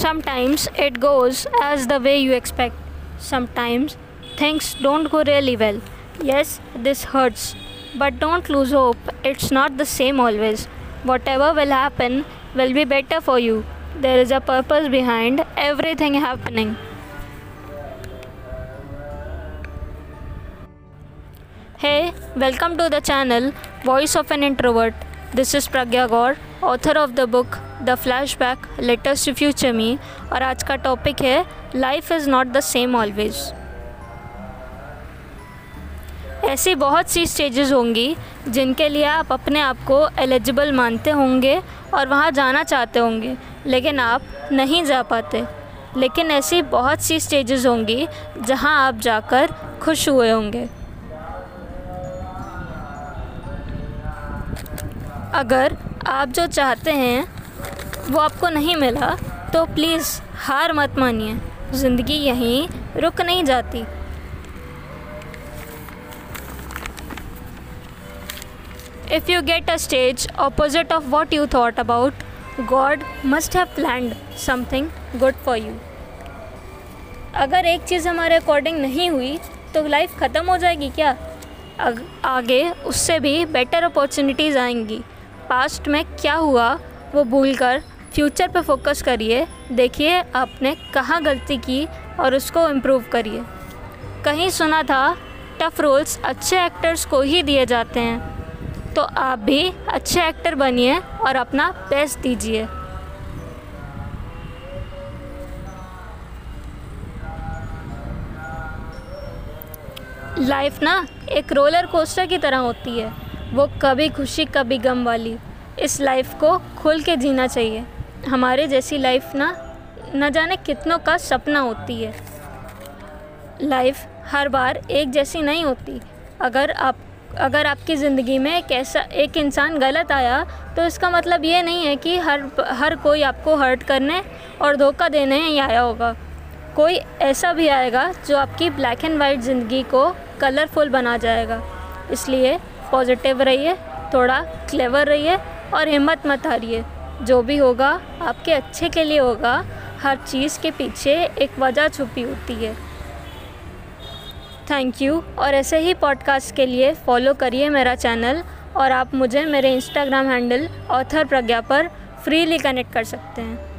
Sometimes it goes as the way you expect. Sometimes things don't go really well. Yes, this hurts. But don't lose hope. It's not the same always. Whatever will happen will be better for you. There is a purpose behind everything happening. Hey, welcome to the channel Voice of an Introvert. This is Pragya Gaur, author of the book The Flashback Letters to Future Me, और आज का topic है life is not the same always. ऐसी बहुत सी stages होंगी जिनके लिए आप अपने आप को एलिजिबल मानते होंगे और वहाँ जाना चाहते होंगे, लेकिन आप नहीं जा पाते। लेकिन ऐसी बहुत सी स्टेजेस होंगी जहाँ आप जाकर खुश हुए होंगे। अगर आप जो चाहते हैं वो आपको नहीं मिला तो प्लीज़ हार मत मानिए, ज़िंदगी यहीं रुक नहीं जाती। If you get a stage opposite of what you thought about, God must have planned something good for you. अगर एक चीज़ हमारे अकॉर्डिंग नहीं हुई तो लाइफ ख़त्म हो जाएगी क्या? आगे उससे भी बेटर अपॉर्चुनिटीज़ आएंगी। पास्ट में क्या हुआ वो भूलकर फ्यूचर पे फोकस करिए। देखिए आपने कहाँ गलती की और उसको इम्प्रूव करिए। कहीं सुना था टफ़ रोल्स अच्छे एक्टर्स को ही दिए जाते हैं, तो आप भी अच्छे एक्टर बनिए और अपना बेस्ट दीजिए। लाइफ ना एक रोलर कोस्टर की तरह होती है, वो कभी खुशी कभी गम वाली। इस लाइफ को खुल के जीना चाहिए। हमारे जैसी लाइफ न जाने कितनों का सपना होती है। लाइफ हर बार एक जैसी नहीं होती। अगर आपकी ज़िंदगी में एक इंसान गलत आया तो इसका मतलब ये नहीं है कि हर कोई आपको हर्ट करने और धोखा देने ही आया होगा। कोई ऐसा भी आएगा जो आपकी ब्लैक एंड वाइट ज़िंदगी को कलरफुल बना जाएगा। इसलिए पॉजिटिव रहिए, थोड़ा क्लेवर रहिए और हिम्मत मत हारिए। जो भी होगा आपके अच्छे के लिए होगा। हर चीज़ के पीछे एक वजह छुपी होती है। Thank you. और ऐसे ही पॉडकास्ट के लिए फॉलो करिए मेरा चैनल, और आप मुझे मेरे इंस्टाग्राम हैंडल ऑथर प्रज्ञा पर फ्रीली कनेक्ट कर सकते हैं।